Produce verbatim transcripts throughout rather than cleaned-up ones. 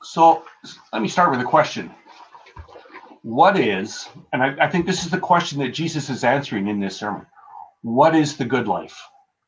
So let me start with a question. What is, and I, I think this is the question that Jesus is answering in this sermon, what is the good life?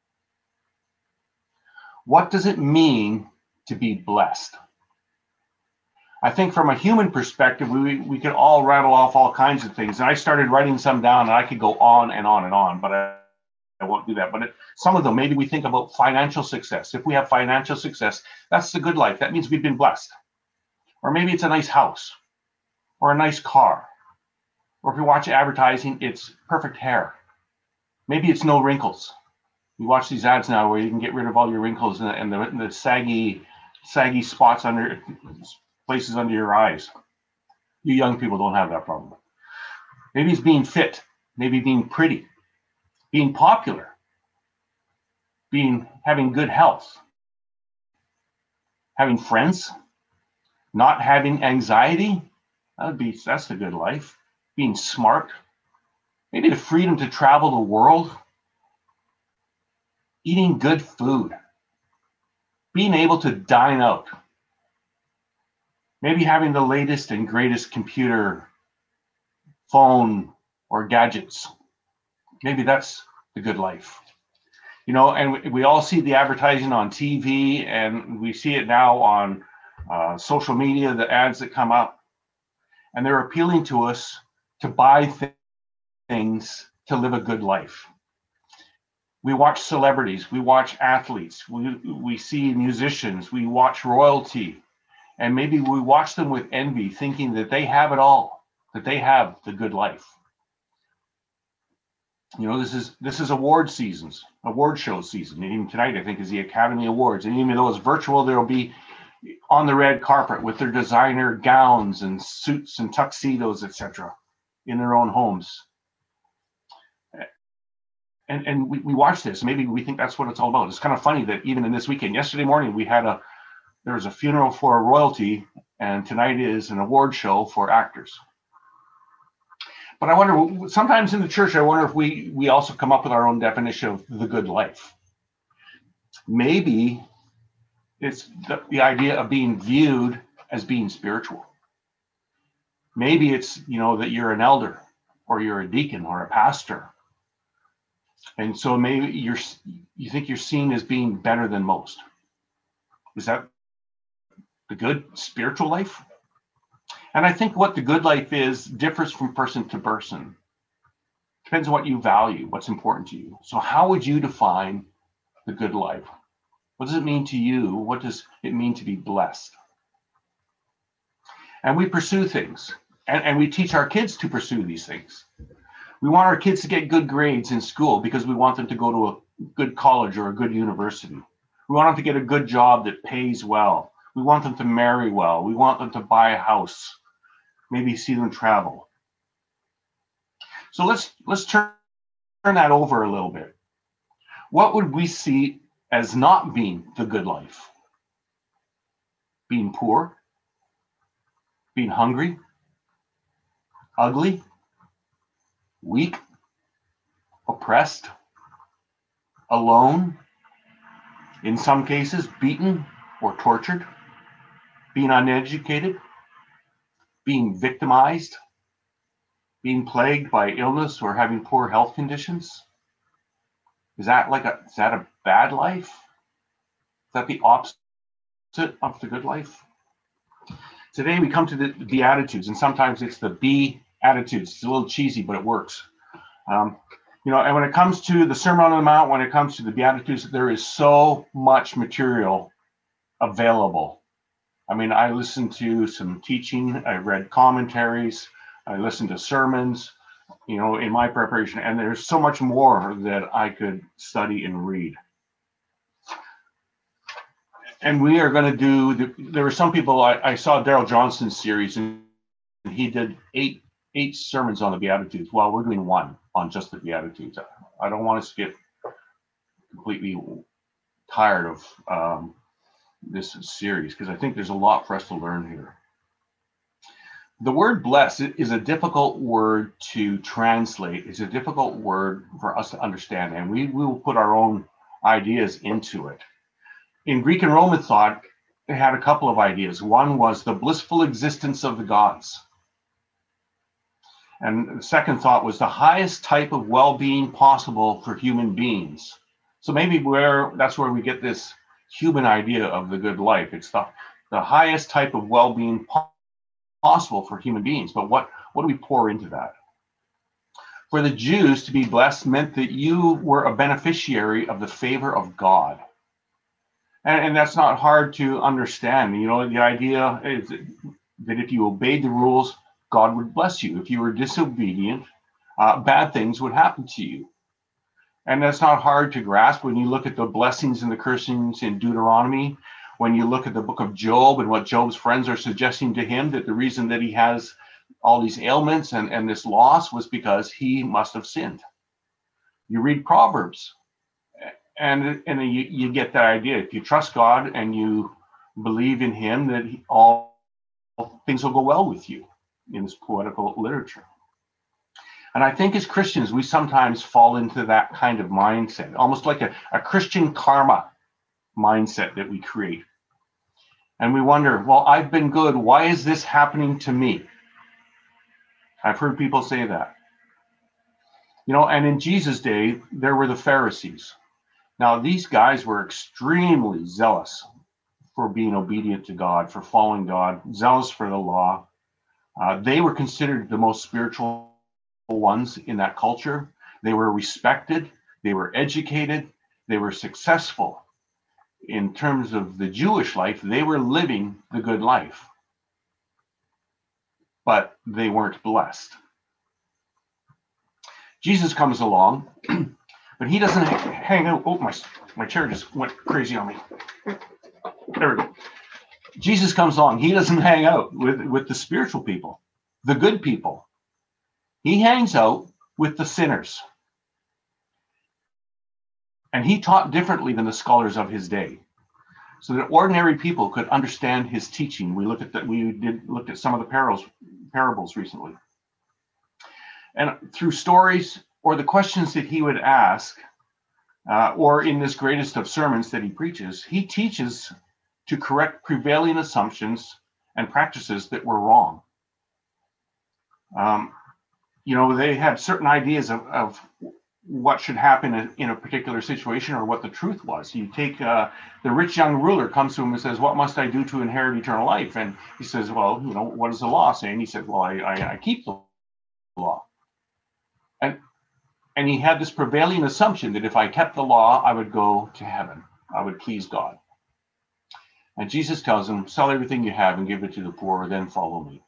What does it mean to be blessed? I think from a human perspective, we, we could all rattle off all kinds of things. And I started writing some down, and I could go on and on and on, but I, I won't do that. But it, some of them, maybe we think about financial success. If we have financial success, that's the good life. That means we've been blessed. Or maybe it's a nice house or a nice car. Or if you watch advertising, it's perfect hair. Maybe it's no wrinkles. You watch these ads now where you can get rid of all your wrinkles and, and, the, and the saggy, saggy spots under places under your eyes. You young people don't have that problem. Maybe it's being fit, maybe being pretty, being popular, being having good health, having friends, not having anxiety. That would be that's the good life. Being smart, maybe the freedom to travel the world, eating good food, being able to dine out, maybe having the latest and greatest computer, phone, or gadgets. Maybe that's the good life. You know, and we, we all see the advertising on T V, and we see it now on uh, social media, the ads that come up, and they're appealing to us to buy th- things to live a good life. We watch celebrities, we watch athletes, we, we see musicians, we watch royalty, and maybe we watch them with envy, thinking that they have it all, that they have the good life. You know, this is this is award seasons, award show season. And even tonight, I think, is the Academy Awards. And even though it's virtual, they'll be on the red carpet with their designer gowns and suits and tuxedos, et cetera, in their own homes. And and we, we watch this. Maybe we think that's what it's all about. It's kind of funny that even in this weekend, yesterday morning, we had a there was a funeral for a royalty, and tonight is an award show for actors. But I wonder, sometimes in the church, I wonder if we we also come up with our own definition of the good life. Maybe it's the, the idea of being viewed as being spiritual. Maybe it's, you know, that you're an elder or you're a deacon or a pastor. And so maybe you're you think you're seen as being better than most. Is that the good spiritual life? And I think what the good life is differs from person to person. Depends on what you value, what's important to you. So how would you define the good life? What does it mean to you? What does it mean to be blessed? And we pursue things, and, and we teach our kids to pursue these things. We want our kids to get good grades in school because we want them to go to a good college or a good university. We want them to get a good job that pays well. We want them to marry well. We want them to buy a house, maybe see them travel. So let's let's turn, turn that over a little bit. What would we see as not being the good life? Being poor, being hungry, ugly, weak, oppressed, alone, in some cases beaten or tortured, being uneducated, being victimized, being plagued by illness or having poor health conditions? Is that like a is that a bad life? Is that the opposite of the good life? Today we come to the Beatitudes, and sometimes it's the B attitudes. It's a little cheesy, but it works. Um, you know, and when it comes to the Sermon on the Mount, when it comes to the Beatitudes, there is so much material available. I mean, I listened to some teaching, I read commentaries, I listened to sermons, you know, in my preparation, and there's so much more that I could study and read. And we are going to do, the, there were some people, I, I saw Daryl Johnston's series, and he did eight eight sermons on the Beatitudes. Well, we're doing one on just the Beatitudes. I don't want us to get completely tired of um, this series, because I think there's a lot for us to learn here. The word blessed is a difficult word to translate. It's a difficult word for us to understand, and we will put our own ideas into it. In Greek and Roman thought, they had a couple of ideas. One was the blissful existence of the gods. And the second thought was the highest type of well-being possible for human beings. So maybe where that's where we get this human idea of the good life. It's the, the highest type of well-being po- possible for human beings. But what, what do we pour into that? For the Jews, to be blessed meant that you were a beneficiary of the favor of God. And, and that's not hard to understand. You know, the idea is that if you obeyed the rules, God would bless you. If you were disobedient, uh, bad things would happen to you. And that's not hard to grasp when you look at the blessings and the cursings in Deuteronomy, when you look at the book of Job and what Job's friends are suggesting to him, that the reason that he has all these ailments and, and this loss was because he must have sinned. You read Proverbs, and, and you, you get that idea. If you trust God and you believe in him, that he, all things will go well with you in this poetical literature. And I think as Christians, we sometimes fall into that kind of mindset, almost like a, a Christian karma mindset that we create. And we wonder, well, I've been good. Why is this happening to me? I've heard people say that. You know, and in Jesus' day, there were the Pharisees. Now, these guys were extremely zealous for being obedient to God, for following God, zealous for the law. Uh, they were considered the most spiritual ones in that culture. They were respected, they were educated, they were successful. In terms of the Jewish life, they were living the good life, but they weren't blessed. Jesus comes along, but he doesn't hang out. Oh, my, my chair just went crazy on me. There we go. Jesus comes along. He doesn't hang out with, with the spiritual people, the good people. He hangs out with the sinners. And he taught differently than the scholars of his day, so that ordinary people could understand his teaching. We looked at that. We did looked at some of the parables, parables recently, and through stories or the questions that he would ask, uh, or in this greatest of sermons that he preaches, he teaches to correct prevailing assumptions and practices that were wrong. Um, you know, they had certain ideas of, of what should happen in, in a particular situation, or what the truth was. You take uh, the rich young ruler comes to him and says, "What must I do to inherit eternal life?" And he says, "Well, you know, what does the law say?" And he said, "Well, I, I, I keep the law." And and he had this prevailing assumption that if I kept the law, I would go to heaven. I would please God. And Jesus tells him, "Sell everything you have and give it to the poor, then follow me."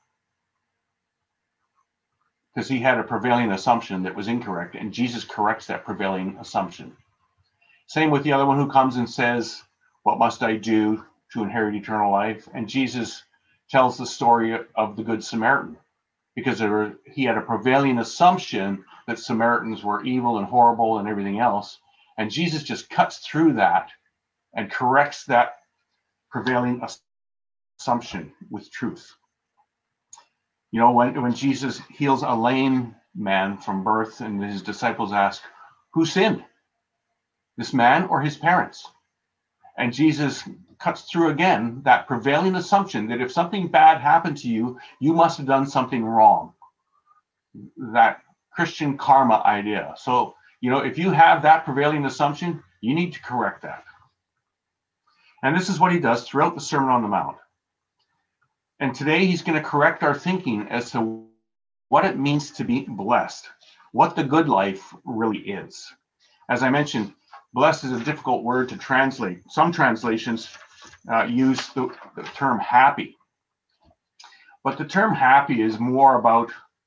Because he had a prevailing assumption that was incorrect, and Jesus corrects that prevailing assumption. Same with the other one who comes and says, "What must I do to inherit eternal life?" And Jesus tells the story of the Good Samaritan, because there were, he had a prevailing assumption that Samaritans were evil and horrible and everything else. And Jesus just cuts through that and corrects that prevailing assumption with truth. You know, when, when Jesus heals a lame man from birth, and his disciples ask, "Who sinned, this man or his parents?" And Jesus cuts through again that prevailing assumption that if something bad happened to you, you must have done something wrong. That Christian karma idea. So, you know, if you have that prevailing assumption, you need to correct that. And this is what he does throughout the Sermon on the Mount. And today he's going to correct our thinking as to what it means to be blessed, what the good life really is. As I mentioned, blessed is a difficult word to translate. Some translations uh, use the, the term happy. But the term happy is more about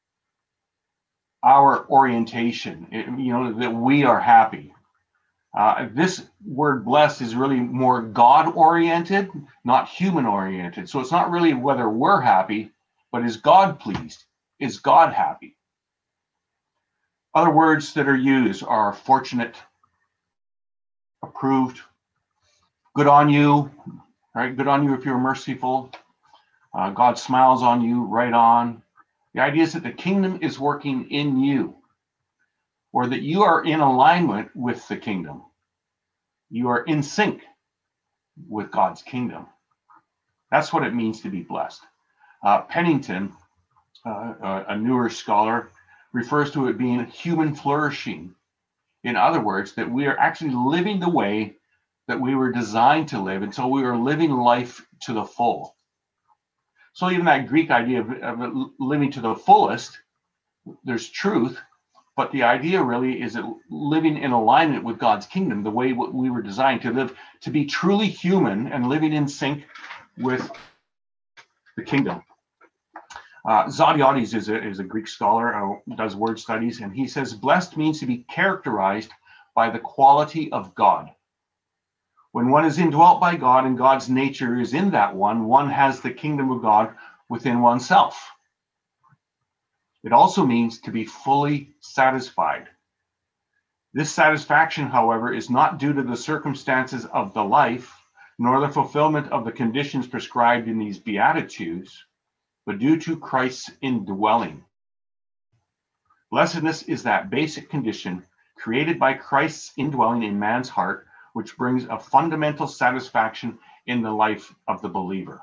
our orientation, it, you know, that we are happy. Uh, this word blessed is really more God-oriented, not human-oriented. So it's not really whether we're happy, but is God pleased? Is God happy? Other words that are used are fortunate, approved, good on you, right? Good on you if you're merciful. Uh, God smiles on you, right on. The idea is that the kingdom is working in you, or that you are in alignment with the kingdom. You are in sync with God's kingdom. That's what it means to be blessed. Uh, Pennington, uh, a newer scholar, refers to it being human flourishing. In other words, that we are actually living the way that we were designed to live, and so we are living life to the full. So even that Greek idea of, of living to the fullest, there's truth, but the idea really is that living in alignment with God's kingdom, the way we were designed to live, to be truly human and living in sync with the kingdom. Uh, Zodhiates is a, is a Greek scholar who does word studies, and he says, blessed means to be characterized by the quality of God. When one is indwelt by God and God's nature is in that one, one has the kingdom of God within oneself. It also means to be fully satisfied. This satisfaction, however, is not due to the circumstances of the life, nor the fulfillment of the conditions prescribed in these Beatitudes, but due to Christ's indwelling. Blessedness is that basic condition created by Christ's indwelling in man's heart, which brings a fundamental satisfaction in the life of the believer.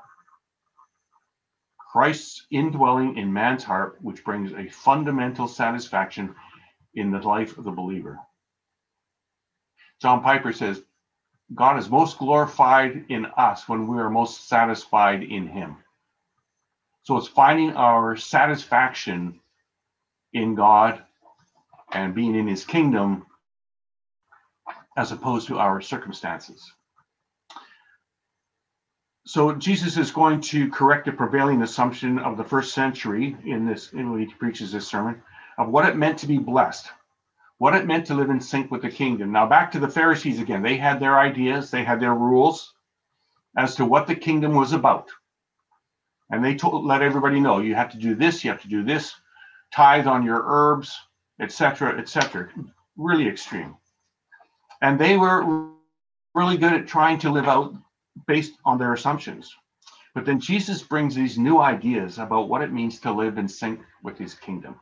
Christ's indwelling in man's heart, which brings a fundamental satisfaction in the life of the believer. John Piper says, God is most glorified in us when we are most satisfied in him. So it's finding our satisfaction in God and being in his kingdom as opposed to our circumstances. So Jesus is going to correct the prevailing assumption of the first century in this, in when he preaches this sermon, of what it meant to be blessed, what it meant to live in sync with the kingdom. Now back to the Pharisees again. They had their ideas, they had their rules as to what the kingdom was about. And they told, let everybody know, you have to do this, you have to do this, tithe on your herbs, et cetera, et cetera. Really extreme. And they were really good at trying to live out based on their assumptions. But then Jesus brings these new ideas about what it means to live in sync with his kingdom.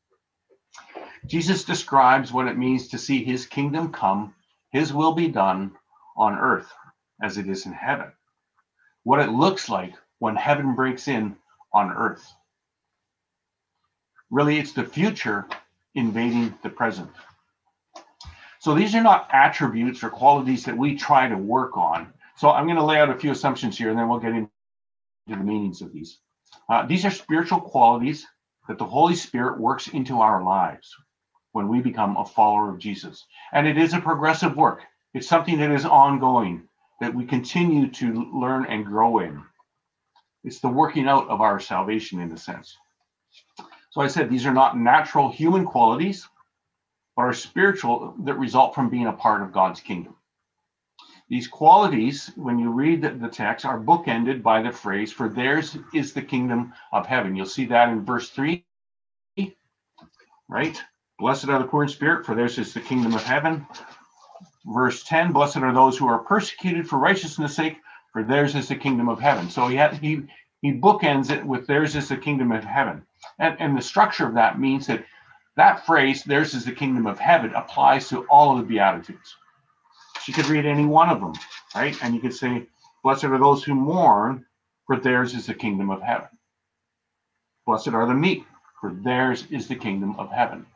Jesus describes what it means to see his kingdom come, his will be done on earth as it is in heaven. What it looks like when heaven breaks in on earth. Really, it's the future invading the present. So these are not attributes or qualities that we try to work on. So I'm going to lay out a few assumptions here, and then we'll get into the meanings of these. Uh, these are spiritual qualities that the Holy Spirit works into our lives when we become a follower of Jesus. And it is a progressive work. It's something that is ongoing, that we continue to learn and grow in. It's the working out of our salvation in a sense. So I said these are not natural human qualities, but are spiritual that result from being a part of God's kingdom. These qualities, when you read the, the text, are bookended by the phrase, for theirs is the kingdom of heaven. You'll see that in verse three, right? Blessed are the poor in spirit, for theirs is the kingdom of heaven. Verse ten, blessed are those who are persecuted for righteousness' sake, for theirs is the kingdom of heaven. So he had, he he bookends it with theirs is the kingdom of heaven. And, and the structure of that means that that phrase, theirs is the kingdom of heaven, applies to all of the Beatitudes. You could read any one of them, right? And you could say, blessed are those who mourn, for theirs is the kingdom of heaven. Blessed are the meek, for theirs is the kingdom of heaven.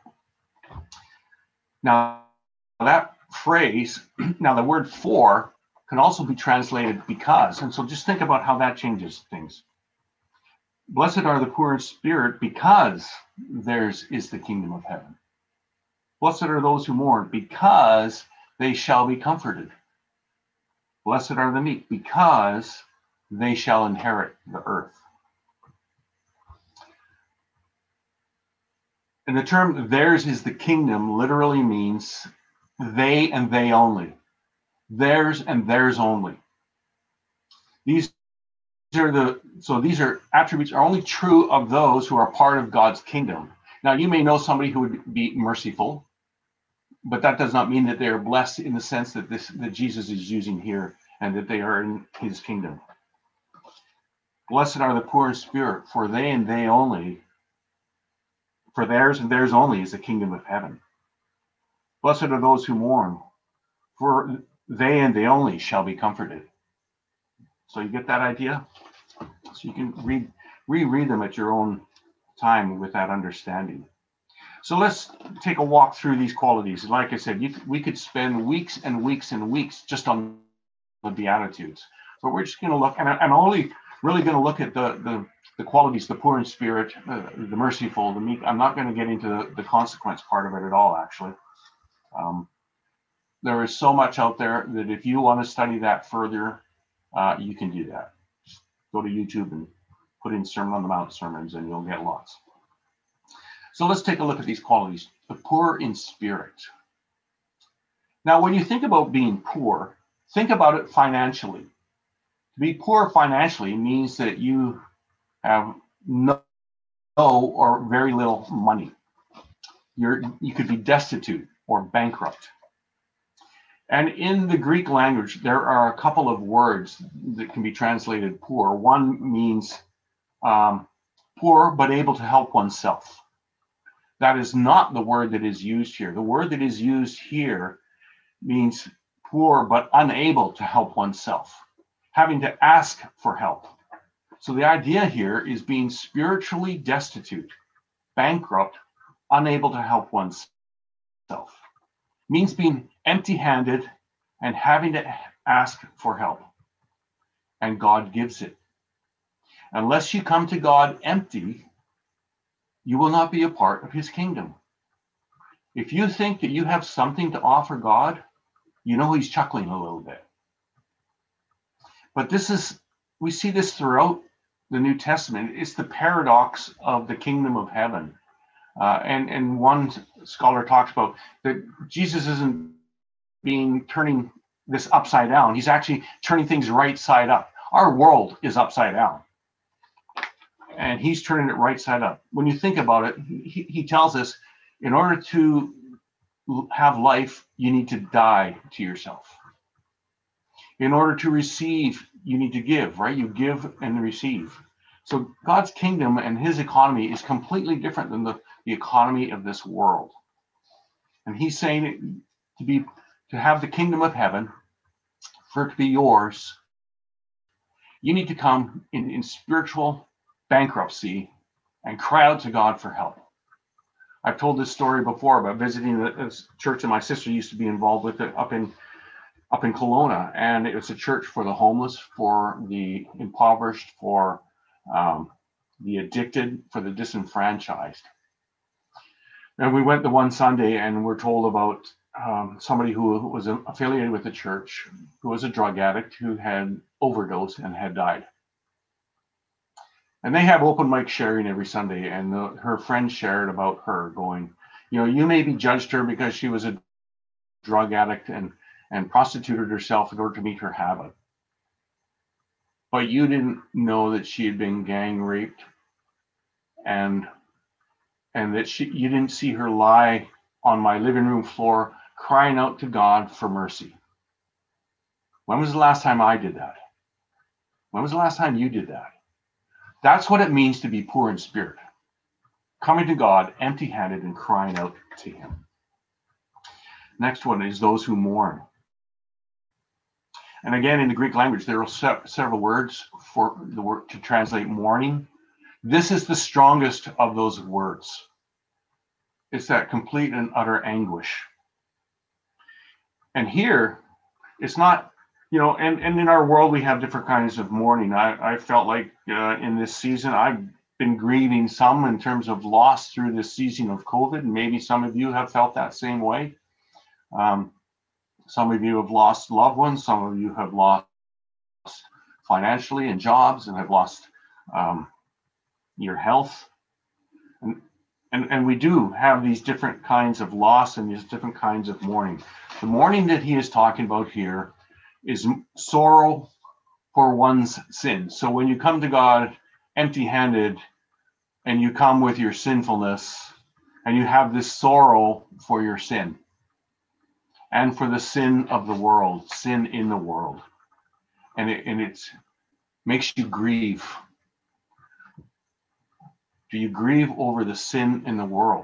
Now, that phrase, now the word for can also be translated because. And so just think about how that changes things. Blessed are the poor in spirit, because theirs is the kingdom of heaven. Blessed are those who mourn, because they shall be comforted. Blessed are the meek, because they shall inherit the earth. And the term theirs is the kingdom literally means they and they only. Theirs and theirs only. These are the so these are attributes are only true of those who are part of God's kingdom. Now you may know somebody who would be merciful, but that does not mean that they are blessed in the sense that this that Jesus is using here and that they are in his kingdom. Blessed are the poor in spirit, for they and they only, for theirs and theirs only is the kingdom of heaven. Blessed are those who mourn, for they and they only shall be comforted. So you get that idea? So you can read, reread them at your own time with that understanding. So let's take a walk through these qualities. Like I said, you, we could spend weeks and weeks and weeks just on the Beatitudes, but we're just going to look, and I'm only really going to look at the, the, the qualities, the poor in spirit, uh, the merciful, the meek. I'm not going to get into the, the consequence part of it at all, actually. Um, there is so much out there that if you want to study that further, uh, you can do that. Just go to YouTube and put in Sermon on the Mount sermons and you'll get lots. So let's take a look at these qualities. The poor in spirit. Now, when you think about being poor, think about it financially. To be poor financially means that you have no, no or very little money. You're, you could be destitute or bankrupt. And in the Greek language, there are a couple of words that can be translated poor. One means um, poor, but able to help oneself. That is not the word that is used here. The word that is used here means poor, but unable to help oneself, having to ask for help. So the idea here is being spiritually destitute, bankrupt, unable to help oneself. Means being empty-handed and having to ask for help. And God gives it. Unless you come to God empty, you will not be a part of his kingdom. If you think that you have something to offer God, you know he's chuckling a little bit. But this is, we see this throughout the New Testament. It's the paradox of the kingdom of heaven. Uh, and, and one scholar talks about that Jesus isn't being turning this upside down. He's actually turning things right side up. Our world is upside down. And he's turning it right side up. When you think about it, he, he tells us in order to have life, you need to die to yourself. In order to receive, you need to give, right? You give and receive. So God's kingdom and his economy is completely different than the, the economy of this world. And he's saying to be to have the kingdom of heaven, for it to be yours, you need to come in, in spiritual bankruptcy and cry out to God for help. I've told this story before about visiting a church that my sister used to be involved with up in up in Kelowna, and it was a church for the homeless, for the impoverished, for um, the addicted, for the disenfranchised. And we went the one Sunday and we're told about um, somebody who was affiliated with the church, who was a drug addict, who had overdosed and had died. And they have open mic sharing every Sunday, and the, her friend shared about her going, you know, you maybe judged her because she was a drug addict and, and prostituted herself in order to meet her habit. But you didn't know that she had been gang raped, and and that she you didn't see her lie on my living room floor crying out to God for mercy. When was the last time I did that? When was the last time you did that? That's what it means to be poor in spirit. Coming to God empty-handed and crying out to him. Next one is those who mourn. And again, in the Greek language, there are se- several words for the word to translate mourning. This is the strongest of those words. It's that complete and utter anguish. And here, it's not, you know, and, and in our world, we have different kinds of mourning. I, I felt like uh, in this season, I've been grieving some in terms of loss through this season of COVID. And maybe some of you have felt that same way. Um, some of you have lost loved ones. Some of you have lost financially and jobs and have lost um, your health. And, and, and we do have these different kinds of loss and these different kinds of mourning. The mourning that he is talking about here is sorrow for one's sin. So when you come to God empty-handed and you come with your sinfulness and you have this sorrow for your sin and for the sin of the world, sin in the world, and it and it makes you grieve. Do you grieve over the sin in the world?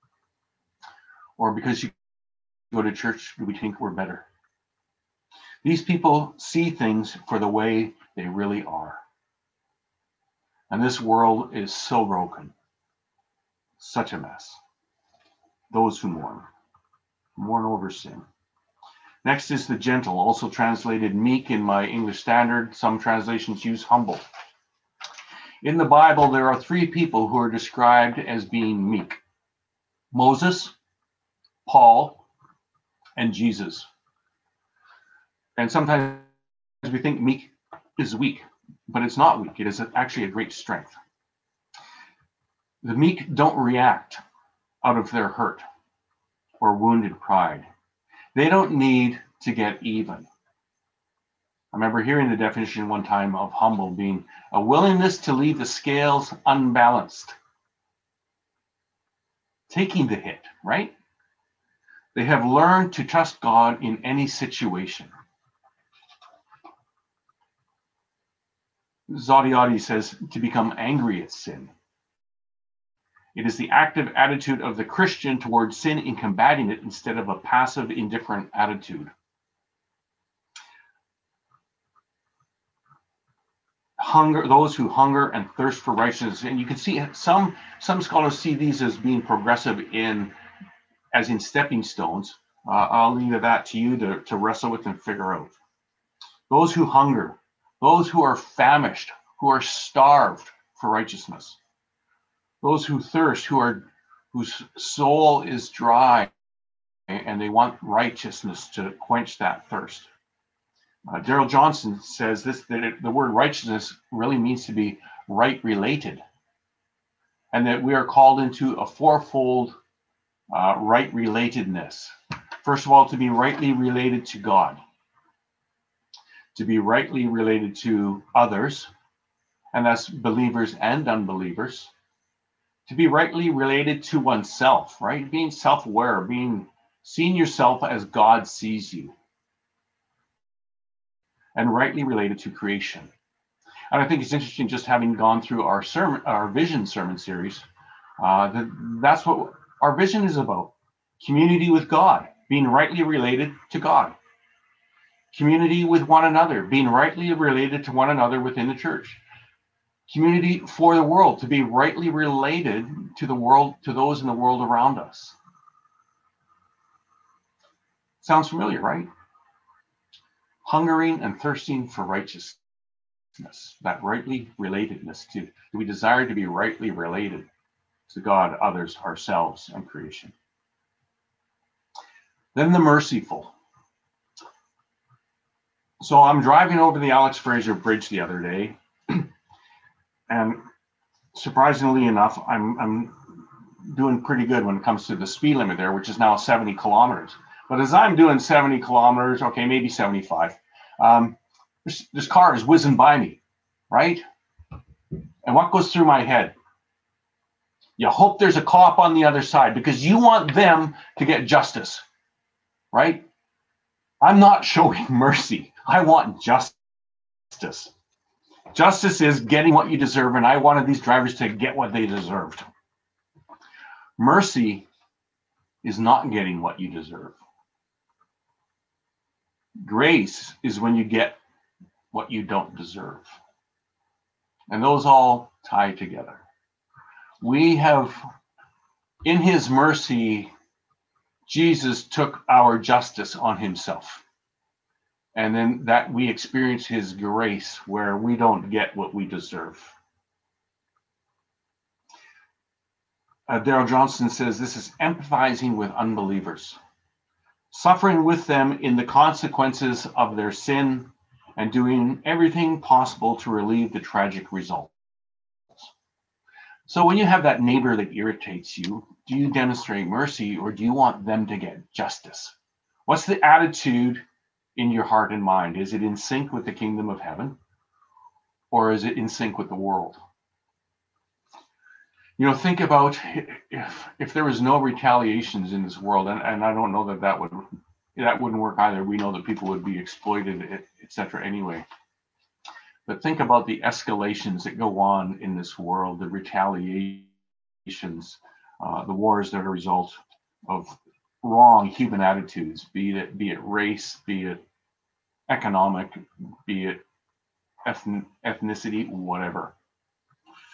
Or because you go to church, do we think we're better? These people see things for the way they really are. And this world is so broken, such a mess. Those who mourn, mourn over sin. Next is the gentle, also translated meek in my English Standard. Some translations use humble. In the Bible, there are three people who are described as being meek: Moses, Paul, and Jesus. And sometimes we think meek is weak, but it's not weak. It is actually a great strength. The meek don't react out of their hurt or wounded pride. They don't need to get even. I remember hearing the definition one time of humble being a willingness to leave the scales unbalanced, taking the hit, right? They have learned to trust God in any situation. Zodhiates says to become angry at sin. It is the active attitude of the Christian towards sin in combating it instead of a passive, indifferent attitude. Hunger, those who hunger and thirst for righteousness, and you can see some some scholars see these as being progressive in, as in stepping stones. Uh, I'll leave that to you to, to wrestle with and figure out. Those who hunger, those who are famished, who are starved for righteousness. Those who thirst, who are whose soul is dry and they want righteousness to quench that thirst. Uh, Daryl Johnson says this, that it, the word righteousness really means to be right related, and that we are called into a fourfold uh, right relatedness. First of all, to be rightly related to God, to be rightly related to others, and that's believers and unbelievers, to be rightly related to oneself, right? Being self-aware, being seeing yourself as God sees you, and rightly related to creation. And I think it's interesting, just having gone through our sermon, our vision sermon series, uh, that that's what our vision is about: community with God, being rightly related to God; community with one another, being rightly related to one another within the church; community for the world, to be rightly related to the world, to those in the world around us. Sounds familiar, right? Hungering and thirsting for righteousness, that rightly relatedness. To, do we desire to be rightly related to God, others, ourselves, and creation? Then the merciful. So I'm driving over the Alex Fraser Bridge the other day, and surprisingly enough, I'm I'm doing pretty good when it comes to the speed limit there, which is now seventy kilometers. But as I'm doing seventy kilometers, okay, maybe seventy-five, um, this, this car is whizzing by me, right? And what goes through my head? You hope there's a cop on the other side because you want them to get justice, right? I'm not showing mercy. I want justice. Justice is getting what you deserve, and I wanted these drivers to get what they deserved. Mercy is not getting what you deserve. Grace is when you get what you don't deserve. And those all tie together. We have, in his mercy, Jesus took our justice on himself. And then that we experience his grace where we don't get what we deserve. Uh, Daryl Johnson says this is empathizing with unbelievers, suffering with them in the consequences of their sin, and doing everything possible to relieve the tragic results. So when you have that neighbor that irritates you, do you demonstrate mercy or do you want them to get justice? What's the attitude in your heart and mind? Is it in sync with the kingdom of heaven, or is it in sync with the world? You know, think about if if there was no retaliations in this world, and, and I don't know that that would that wouldn't work either. We know that people would be exploited, et cetera anyway. But think about the escalations that go on in this world, the retaliations, uh, the wars that are a result of wrong human attitudes, be it be it race, be it economic, be it ethn- ethnicity, whatever.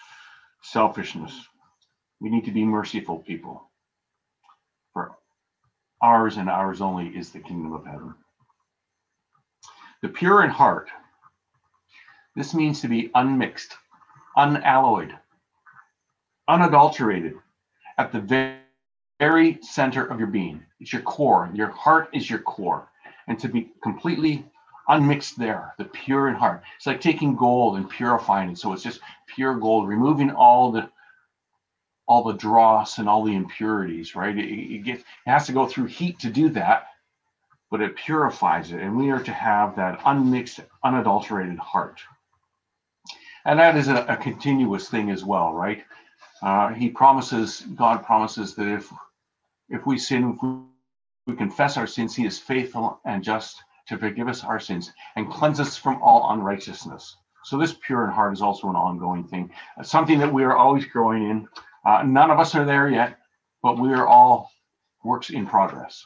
selfishness. We need to be merciful people. For ours and ours only is the kingdom of heaven. The pure in heart. This means to be unmixed, unalloyed, unadulterated, at the very, very center of your being. It's your core. Your heart is your core. And to be completely unmixed there, the pure in heart. It's like taking gold and purifying it. So it's just pure gold, removing all the all the dross and all the impurities, right? It, it, gets, it has to go through heat to do that, but it purifies it. And we are to have that unmixed, unadulterated heart. And that is a, a continuous thing as well, right? Uh, he promises, God promises that if if we sin, if we, we confess our sins, he is faithful and just to forgive us our sins and cleanse us from all unrighteousness. So this pure in heart is also an ongoing thing, something that we are always growing in. Uh, none of us are there yet, but we are all works in progress.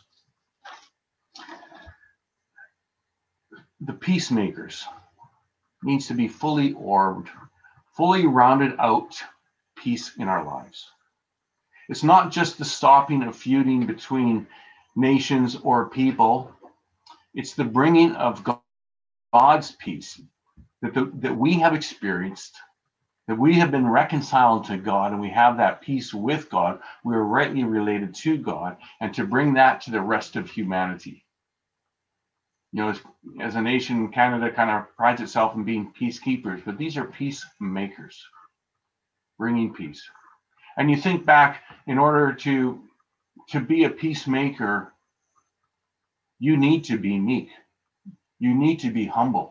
The peacemakers means to be fully orbed, fully rounded out peace in our lives. It's not just the stopping of feuding between nations or people. It's the bringing of God's peace that, the, that we have experienced, that we have been reconciled to God, and we have that peace with God. We are rightly related to God, and to bring that to the rest of humanity. You know, as, as a nation, Canada kind of prides itself in being peacekeepers, but these are peacemakers, bringing peace. And you think back, in order to to be a peacemaker, you need to be meek. You need to be humble.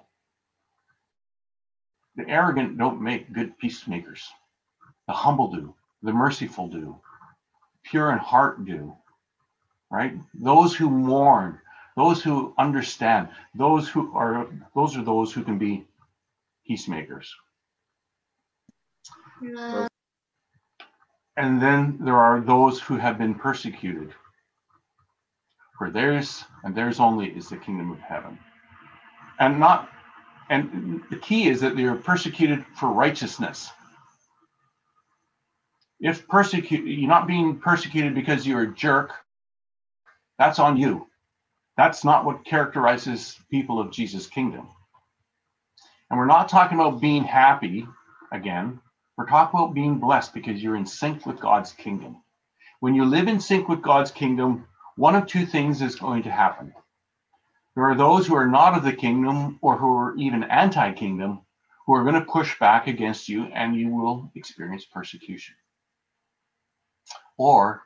The arrogant don't make good peacemakers. The humble do. The merciful do. Pure in heart do. Right? Those who mourn, those who understand, those who are those are those who can be peacemakers. Uh, And then there are those who have been persecuted. For theirs and theirs only is the kingdom of heaven. And not and the key is that they are persecuted for righteousness. If persecute you're not being persecuted because you're a jerk, that's on you. That's not what characterizes people of Jesus' kingdom. And we're not talking about being happy again. We're talking about being blessed because you're in sync with God's kingdom. When you live in sync with God's kingdom, one of two things is going to happen. There are those who are not of the kingdom or who are even anti-kingdom who are going to push back against you, and you will experience persecution. Or,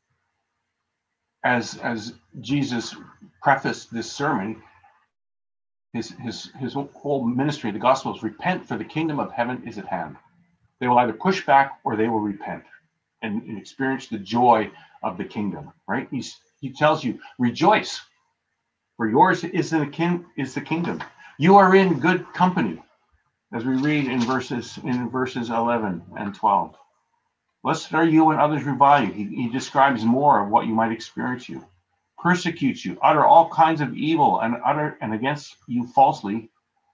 as, as Jesus prefaced this sermon, his, his, his whole ministry, the gospel is repent, for the kingdom of heaven is at hand. They will either push back or they will repent and, and experience the joy of the kingdom, right? He's, he tells you, rejoice, for yours is the, king, is the kingdom. You are in good company, as we read in verses in verses eleven and twelve. Blessed are you when others revile you. He, he describes more of what you might experience you. Persecute you, utter all kinds of evil, and utter and against you falsely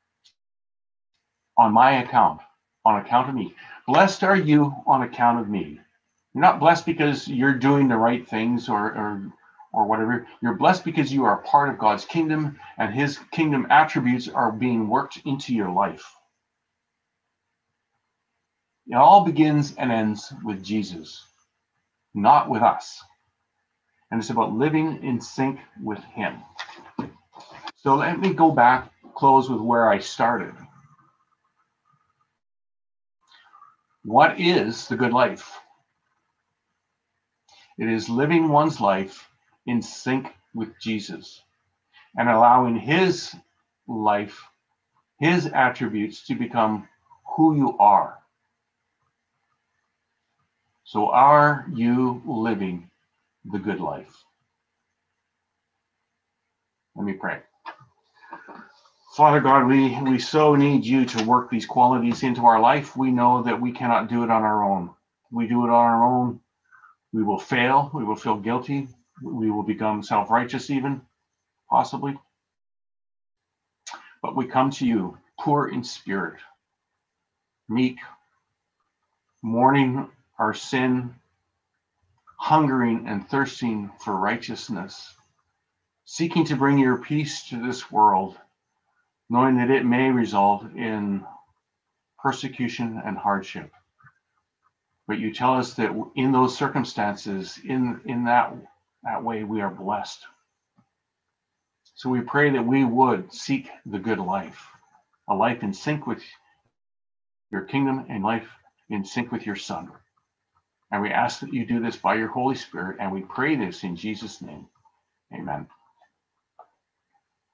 on my account, on account of me. Blessed are you on account of me. You're not blessed because you're doing the right things or, or or whatever. You're blessed because you are a part of God's kingdom, and his kingdom attributes are being worked into your life. It all begins and ends with Jesus, not with us. And it's about living in sync with him. So let me go back, close with where I started. What is the good life? It is living one's life in sync with Jesus and allowing his life, his attributes to become who you are. So are you living the good life? Let me pray. Father God, we, we so need you to work these qualities into our life. We know that we cannot do it on our own. We do it on our own. We will fail. We will feel guilty. We will become self-righteous even, possibly. But we come to you poor in spirit, meek, mourning our sin, hungering and thirsting for righteousness, seeking to bring your peace to this world, knowing that it may result in persecution and hardship. But you tell us that in those circumstances, in, in that, that way, we are blessed. So we pray that we would seek the good life, a life in sync with your kingdom and life in sync with your Son. And we ask that you do this by your Holy Spirit, and we pray this in Jesus' name. Amen.